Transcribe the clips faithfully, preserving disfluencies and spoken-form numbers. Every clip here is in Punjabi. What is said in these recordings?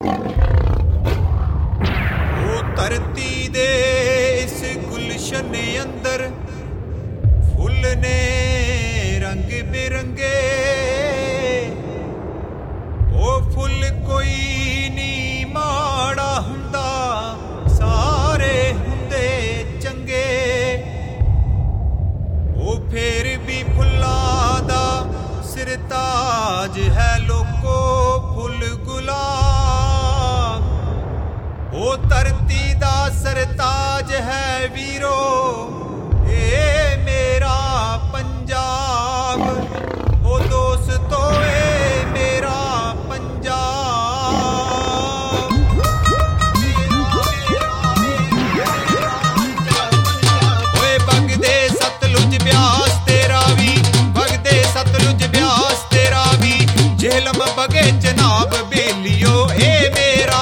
ਧਰਤੀ ਦੇ ਇਸ ਗੁਲਸ਼ਨ ਅੰਦਰ ਫੁੱਲ ਨੇ ਰੰਗ ਬਿਰੰਗੇ, ਉਹ ਫੁੱਲ ਕੋਈ ਨਹੀਂ ਮਾੜਾ ਹੁੰਦਾ, ਸਾਰੇ ਹੁੰਦੇ ਚੰਗੇ। ਉਹ ਫੇਰ ਵੀ ਫੁੱਲਾਂ ਦਾ ਸਿਰਤਾਜ ਹੈ ਲੋਕੋ, ਫੁੱਲ ਗੁਲਾਬ। ਉਹ ਧਰਤੀ ਦਾ ਸਰਤਾਜ ਹੈ ਵੀਰੋ, ਇਹ ਮੇਰਾ ਪੰਜਾਬ। ਉਹ ਦੋਸਤੋ ਇਹ ਮੇਰਾ ਪੰਜਾਬ। ਓਏ ਵਗਦੇ ਸਤਲੁਜ ਬਿਆਸ ਤੇਰਾ ਵੀ, ਵਗਦੇ ਸਤਲੁਜ ਬਿਆਸ ਤੇਰਾ ਵੀ, ਜਿਹਲਮ ਬਗੇ ਜਨਾਬ ਬੇਲੀਓ ਇਹ ਮੇਰਾ।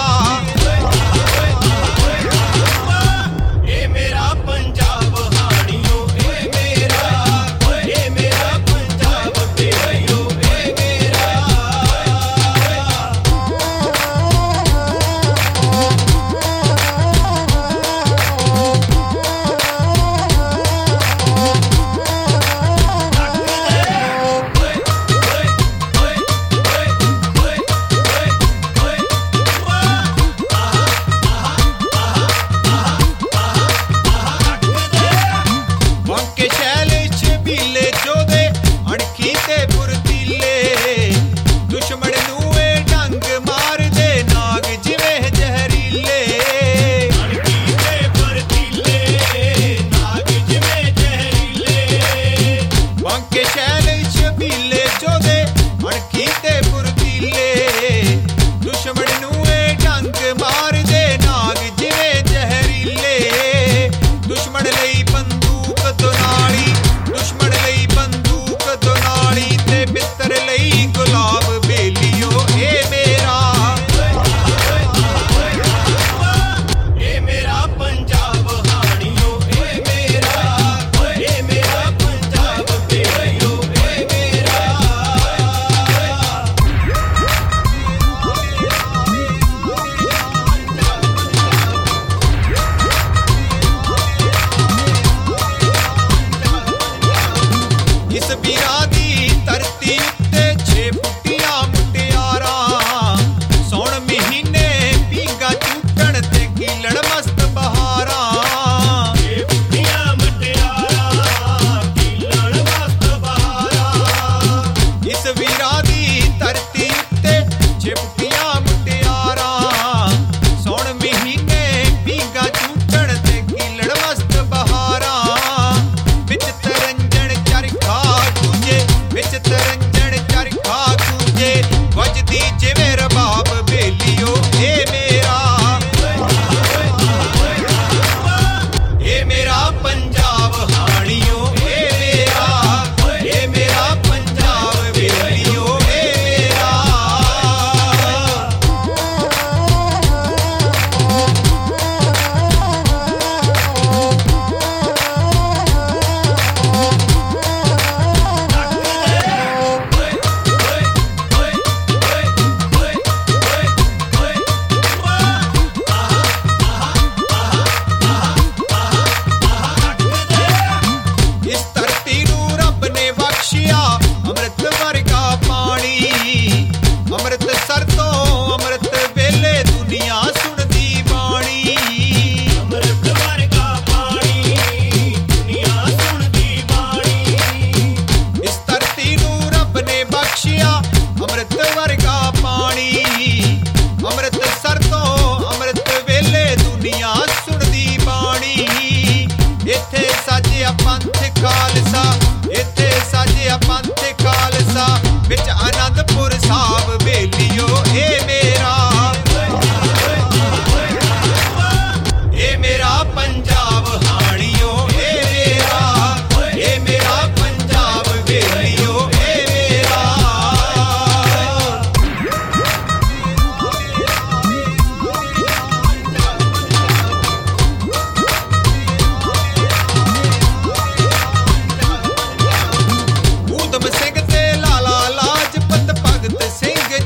ਸਿੰਘ ਤੇ ਲਾਲਾ ਲਾਜਪਤ ਭਗਤ ਸਿੰਘ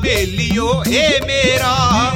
ਬੇਲੀਓ ਏ ਮੇਰਾ।